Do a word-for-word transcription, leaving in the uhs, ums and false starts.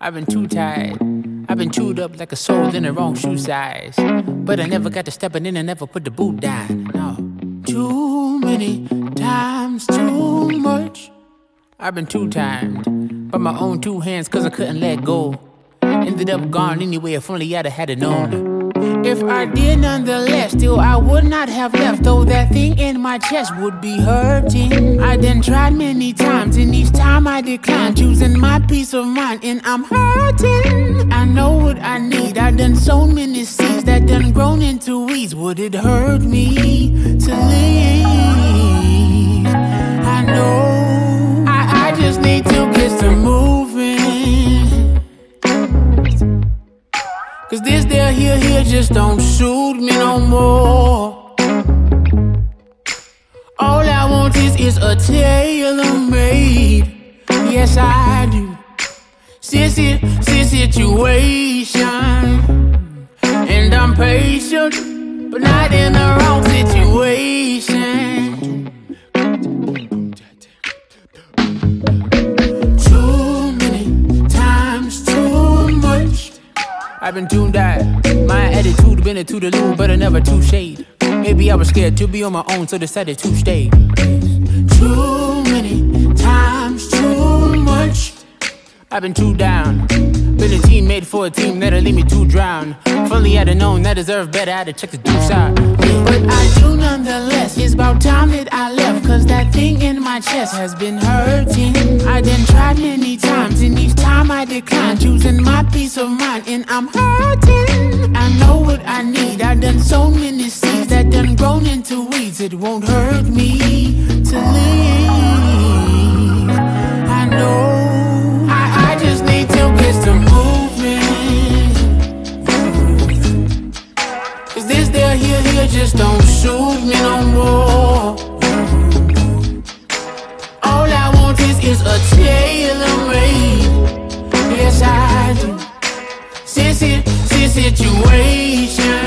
I've been too tired. I've been chewed up like a soul in the wrong shoe size. But I never got to stepping in and never put the boot down. No. Too many times, too much. I've been too timed by my own two hands cause I couldn't let go. Ended up gone anyway if only I'd have had it known. If I did nonetheless, still I would not have left. Though that thing in my chest would be hurting. I done tried many times and each time I declined, choosing my peace of mind and I'm hurting. I know what I need, I done sown many seeds that done grown into weeds. Would it hurt me to leave? I know I, I just need to get to moving. Cause this there here here just don't suit me no more. All I want is, is a tailor-made. Yes I do. Sissy, sissy situation. And I'm patient, but not in the wrong situation. Too many times, too much. I've been tuned out. My attitude been a to the loo, but I never too shade. Maybe I was scared to be on my own, so decided to stay. Too many times, too much. I've been too down. Been a teammate for a team that'll leave me to drown. If only I'd have known I deserved better, I'd have checked the deuce out. But I do nonetheless. It's about time that I left, cause that thing in my chest has been hurting. I done tried many times and each time I declined, choosing my peace of mind and I'm hurting. I know what I need, I done so many seeds that done grown into weeds. It won't hurt me to leave. I know I, I just need to get to moving. Cause this there here here just don't suit me no more. All I want is, is a tailor-made. Yes I do. Sissy, sissy situation.